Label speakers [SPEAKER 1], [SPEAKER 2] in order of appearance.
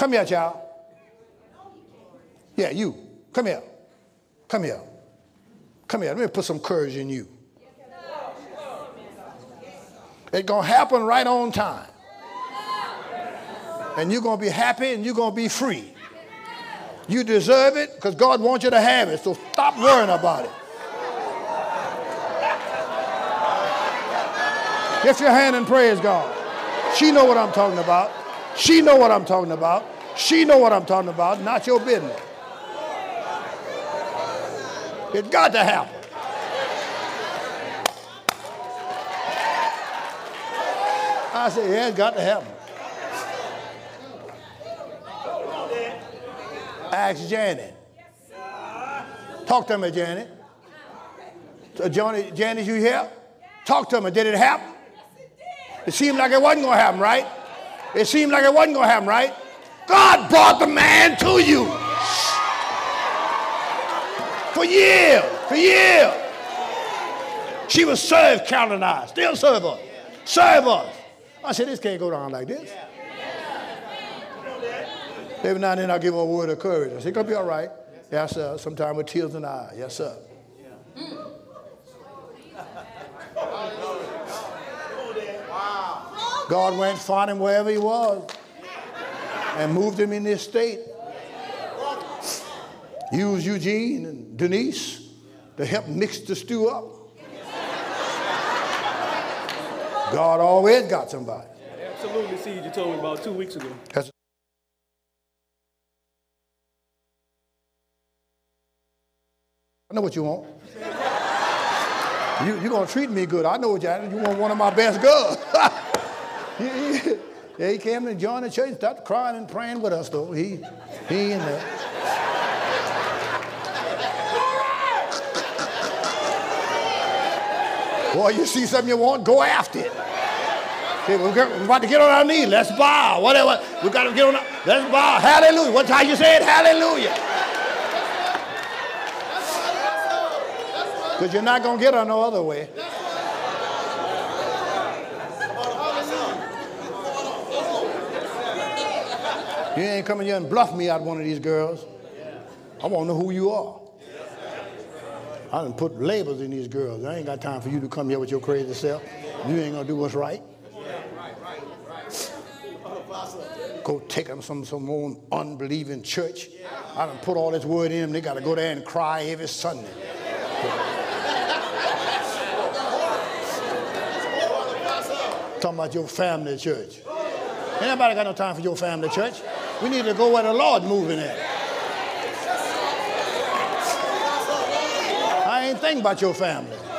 [SPEAKER 1] Come here, child. Yeah, you. Come here. Come here. Come here. Let me put some courage in you. It's going to happen right on time. And you're going to be happy and you're going to be free. You deserve it because God wants you to have it. So stop worrying about it. Lift your hand and praise God. She know what I'm talking about. She know what I'm talking about. She know what I'm talking about. Not your business. It's got to happen. I said, yeah, it's got to happen. Ask Janet. Talk to me, Janet. So Janet, you here? Talk to me. Did it happen? It seemed like it wasn't going to happen, right? It seemed like it wasn't going to happen, right? God brought the man to you. For years. For years. She was served, Carolyn and I. Still serve us. Serve us. I said, this can't go down like this. Every now and then I give her a word of courage. I say, it's going to be all right. Yes, sir. Sometimes with tears in the eye. Yes, sir. God went and found him wherever he was and moved him in this state. Used Eugene and Denise to help mix the stew up. God always got somebody.
[SPEAKER 2] Absolutely, Seed, you told me about 2 weeks ago.
[SPEAKER 1] I know what you want. You're going to treat me good. I know what you want. You want one of my best girls. Yeah, he came and joined the church and started crying and praying with us, though. He in there. Boy, you see something you want, go after it. Okay, we're about to get on our knees. Let's bow. Whatever. We got to get on our... Let's bow. Hallelujah. What's how you say it? Hallelujah. Because you're not going to get her no other way. You ain't coming here and bluff me out one of these girls. I want to know who you are. I done put labels in these girls. I ain't got time for you to come here with your crazy self. You ain't going to do what's right. Go take them some old unbelieving church. I done put all this word in them. They got to go there and cry every Sunday. Talking about your family church. Ain't nobody got no time for your family church. We need to go where the Lord moving at. I ain't thinking about your family.